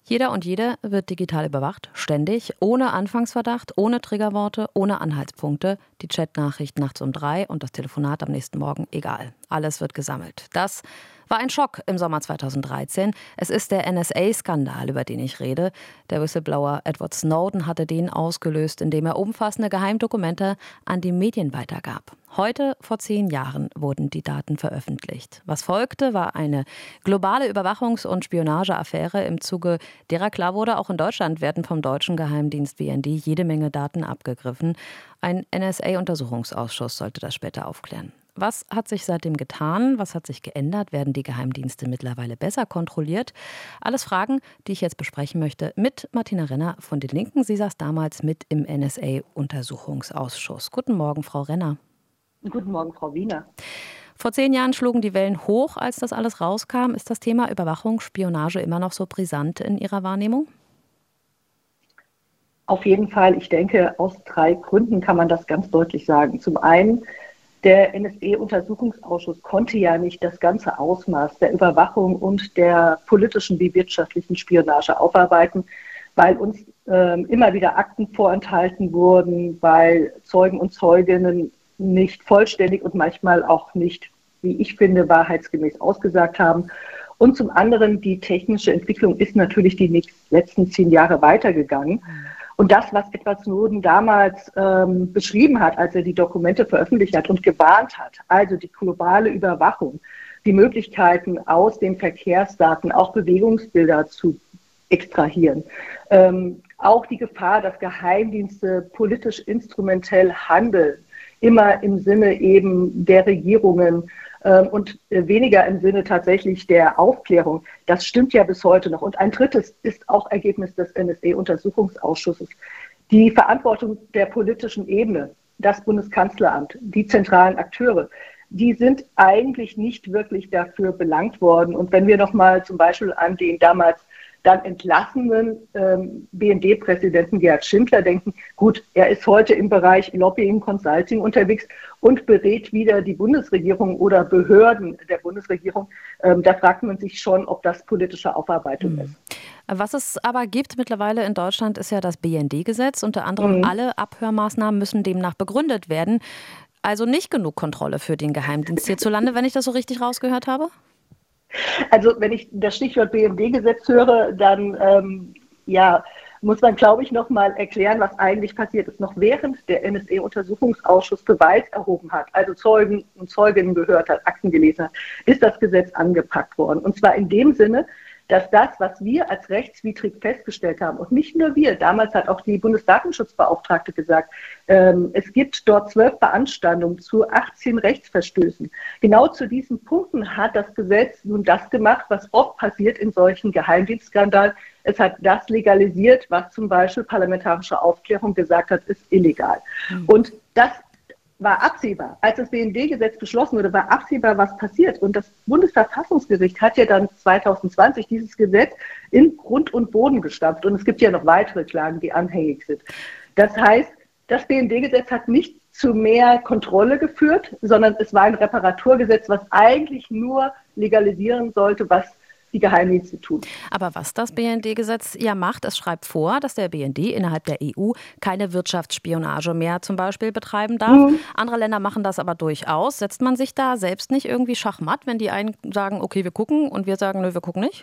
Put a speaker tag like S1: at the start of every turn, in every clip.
S1: Jeder und jede wird digital überwacht, ständig, ohne Anfangsverdacht, ohne Triggerworte, ohne Anhaltspunkte. Die Chatnachricht nachts um 3 und das Telefonat am nächsten Morgen, egal. Alles wird gesammelt. Das war ein Schock im Sommer 2013. Es ist der NSA-Skandal, über den ich rede. Der Whistleblower Edward Snowden hatte den ausgelöst, indem er umfassende Geheimdokumente an die Medien weitergab. Heute, vor 10 Jahren, wurden die Daten veröffentlicht. Was folgte, war eine globale Überwachungs- und Spionageaffäre. Im Zuge derer klar wurde, auch in Deutschland werden vom deutschen Geheimdienst BND jede Menge Daten abgegriffen. Ein NSA-Untersuchungsausschuss sollte das später aufklären. Was hat sich seitdem getan? Was hat sich geändert? Werden die Geheimdienste mittlerweile besser kontrolliert? Alles Fragen, die ich jetzt besprechen möchte mit Martina Renner von den Linken. Sie saß damals mit im NSA-Untersuchungsausschuss. Guten Morgen, Frau Renner.
S2: Guten Morgen, Frau Wiener.
S1: Vor 10 Jahren schlugen die Wellen hoch, als das alles rauskam. Ist das Thema Überwachung, Spionage immer noch so brisant in Ihrer Wahrnehmung?
S2: Auf jeden Fall. Ich denke, aus 3 Gründen kann man das ganz deutlich sagen. Zum einen, der NSA-Untersuchungsausschuss konnte ja nicht das ganze Ausmaß der Überwachung und der politischen wie wirtschaftlichen Spionage aufarbeiten, weil uns immer wieder Akten vorenthalten wurden, weil Zeugen und Zeuginnen nicht vollständig und manchmal auch nicht, wie ich finde, wahrheitsgemäß ausgesagt haben. Und zum anderen, die technische Entwicklung ist natürlich die letzten 10 Jahre weitergegangen. Und das, was Edward Snowden damals beschrieben hat, als er die Dokumente veröffentlicht hat und gewarnt hat, also die globale Überwachung, die Möglichkeiten aus den Verkehrsdaten auch Bewegungsbilder zu extrahieren, auch die Gefahr, dass Geheimdienste politisch instrumentell handeln, immer im Sinne eben der Regierungen und weniger im Sinne tatsächlich der Aufklärung. Das stimmt ja bis heute noch. Und ein drittes ist auch Ergebnis des NSA-Untersuchungsausschusses. Die Verantwortung der politischen Ebene, das Bundeskanzleramt, die zentralen Akteure, die sind eigentlich nicht wirklich dafür belangt worden. Und wenn wir nochmal zum Beispiel an den damals dann entlassenen BND-Präsidenten Gerhard Schindler denken, gut, er ist heute im Bereich Lobbying, Consulting unterwegs und berät wieder die Bundesregierung oder Behörden der Bundesregierung. Da fragt man sich schon, ob das politische Aufarbeitung ist.
S1: Was es aber gibt mittlerweile in Deutschland, ist ja das BND-Gesetz. Unter anderem alle Abhörmaßnahmen müssen demnach begründet werden. Also nicht genug Kontrolle für den Geheimdienst hierzulande, wenn ich das so richtig rausgehört habe?
S2: Also wenn ich das Stichwort BND-Gesetz höre, dann muss man, glaube ich, noch mal erklären, was eigentlich passiert ist. Noch während der NSA-Untersuchungsausschuss Beweis erhoben hat, also Zeugen und Zeuginnen gehört hat, Akten gelesen hat, ist das Gesetz angepackt worden. Und zwar in dem Sinne, dass das, was wir als rechtswidrig festgestellt haben, und nicht nur wir, damals hat auch die Bundesdatenschutzbeauftragte gesagt, es gibt dort 12 Beanstandungen zu 18 Rechtsverstößen. Genau zu diesen Punkten hat das Gesetz nun das gemacht, was oft passiert in solchen Geheimdienstskandalen. Es hat das legalisiert, was zum Beispiel parlamentarische Aufklärung gesagt hat, ist illegal. Und das war absehbar. Als das BND-Gesetz beschlossen wurde, war absehbar, was passiert. Und das Bundesverfassungsgericht hat ja dann 2020 dieses Gesetz in Grund und Boden gestampft. Und es gibt ja noch weitere Klagen, die anhängig sind. Das heißt, das BND-Gesetz hat nicht zu mehr Kontrolle geführt, sondern es war ein Reparaturgesetz, was eigentlich nur legalisieren sollte, was die Geheimdienste tun.
S1: Aber was das BND-Gesetz ja macht, es schreibt vor, dass der BND innerhalb der EU keine Wirtschaftsspionage mehr zum Beispiel betreiben darf. Andere Länder machen das aber durchaus. Setzt man sich da selbst nicht irgendwie schachmatt, wenn die einen sagen, okay, wir gucken und wir sagen, nö, wir gucken nicht?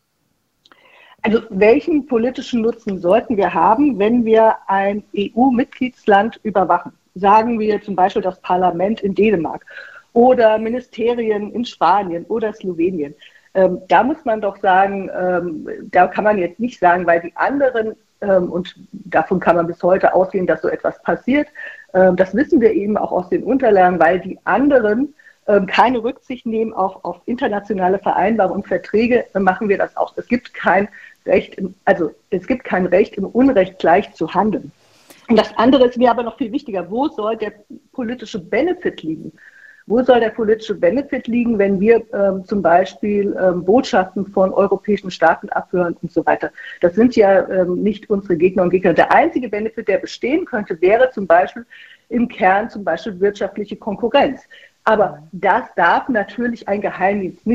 S2: Also welchen politischen Nutzen sollten wir haben, wenn wir ein EU-Mitgliedsland überwachen? Sagen wir zum Beispiel das Parlament in Dänemark oder Ministerien in Spanien oder Slowenien. Da muss man doch sagen, da kann man jetzt nicht sagen, weil die anderen, und davon kann man bis heute ausgehen, dass so etwas passiert, das wissen wir eben auch aus den Unterlagen, weil die anderen keine Rücksicht nehmen auf internationale Vereinbarungen und Verträge, machen wir das auch. Es gibt kein Recht, kein Recht im Unrecht gleich zu handeln. Und das andere ist mir aber noch viel wichtiger. Wo soll der politische Benefit liegen? Wo soll der politische Benefit liegen, wenn wir zum Beispiel Botschaften von europäischen Staaten abhören und so weiter? Das sind ja nicht unsere Gegner und Gegner. Der einzige Benefit, der bestehen könnte, wäre zum Beispiel im Kern zum Beispiel wirtschaftliche Konkurrenz. Aber das darf natürlich ein Geheimdienst nicht.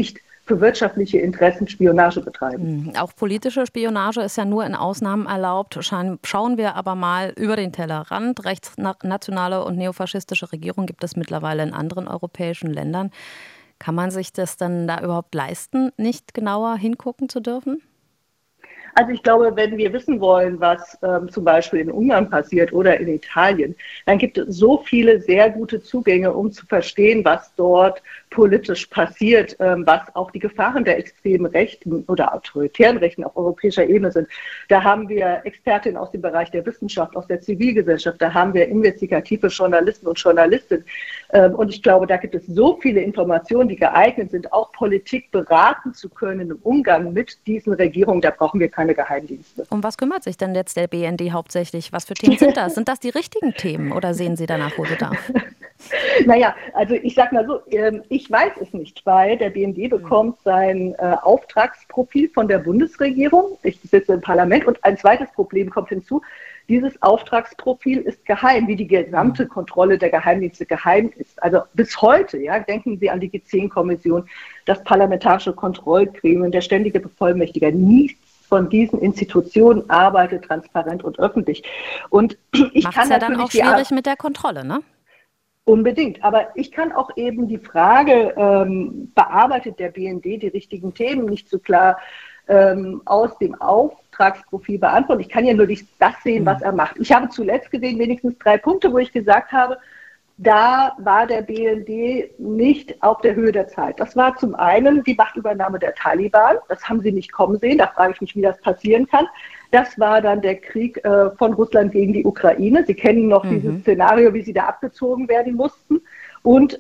S2: für wirtschaftliche Interessen Spionage betreiben.
S1: Auch politische Spionage ist ja nur in Ausnahmen erlaubt. Schauen wir aber mal über den Tellerrand. Rechtsnationale und neofaschistische Regierungen gibt es mittlerweile in anderen europäischen Ländern. Kann man sich das dann da überhaupt leisten, nicht genauer hingucken zu dürfen?
S2: Also ich glaube, wenn wir wissen wollen, was zum Beispiel in Ungarn passiert oder in Italien, dann gibt es so viele sehr gute Zugänge, um zu verstehen, was dort politisch passiert, was auch die Gefahren der extremen Rechten oder autoritären Rechten auf europäischer Ebene sind. Da haben wir Expertinnen aus dem Bereich der Wissenschaft, aus der Zivilgesellschaft, da haben wir investigative Journalisten und Journalistinnen. Und ich glaube, da gibt es so viele Informationen, die geeignet sind, auch Politik beraten zu können im Umgang mit diesen Regierungen. Da brauchen wir keine Geheimdienste.
S1: Um was kümmert sich denn jetzt der BND hauptsächlich? Was für Themen sind das? Sind das die richtigen Themen oder sehen Sie danach Holbedarf?
S2: Naja, also ich sage mal so, ich weiß es nicht, weil der BND bekommt sein Auftragsprofil von der Bundesregierung. Ich sitze im Parlament und ein zweites Problem kommt hinzu. Dieses Auftragsprofil ist geheim, wie die gesamte Kontrolle der Geheimdienste geheim ist. Also bis heute, ja, denken Sie an die G10-Kommission, das Parlamentarische Kontrollgremium, der ständige Bevollmächtiger, nichts von diesen Institutionen arbeitet transparent und öffentlich. Und ich
S1: Macht's
S2: kann
S1: ja dann auch schwierig mit der Kontrolle, ne?
S2: Unbedingt, aber ich kann auch eben die Frage, bearbeitet der BND die richtigen Themen, nicht so klar aus dem Auftragsprofil beantworten. Ich kann ja nur das sehen, was er macht. Ich habe zuletzt gesehen, wenigstens 3 Punkte, wo ich gesagt habe, da war der BND nicht auf der Höhe der Zeit. Das war zum einen die Machtübernahme der Taliban. Das haben sie nicht kommen sehen. Da frage ich mich, wie das passieren kann. Das war dann der Krieg von Russland gegen die Ukraine. Sie kennen noch dieses Szenario, wie sie da abgezogen werden mussten. Und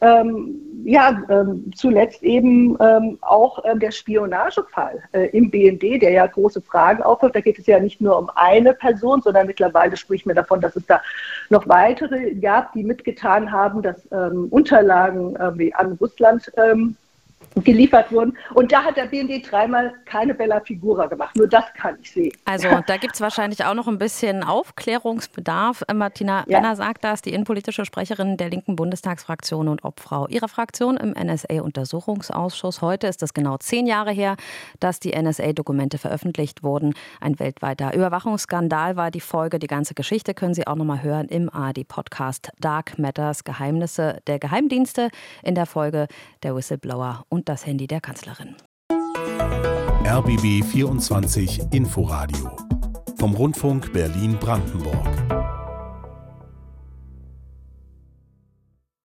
S2: zuletzt eben auch der Spionagefall im BND, der ja große Fragen aufwirft. Da geht es ja nicht nur um eine Person, sondern mittlerweile spricht man davon, dass es da noch weitere gab, die mitgetan haben, dass Unterlagen an Russland geliefert wurden. Und da hat der BND 3-mal keine Bella Figura gemacht. Nur das kann ich sehen.
S1: Also da gibt es wahrscheinlich auch noch ein bisschen Aufklärungsbedarf. Martina Renner sagt das, die innenpolitische Sprecherin der linken Bundestagsfraktion und Obfrau ihrer Fraktion im NSA-Untersuchungsausschuss. Heute ist es genau 10 Jahre her, dass die NSA-Dokumente veröffentlicht wurden. Ein weltweiter Überwachungsskandal war die Folge. Die ganze Geschichte können Sie auch noch mal hören im ARD-Podcast Dark Matters, Geheimnisse der Geheimdienste, in der Folge der Whistleblower und das Handy der Kanzlerin.
S3: RBB 24 Inforadio vom Rundfunk Berlin-Brandenburg.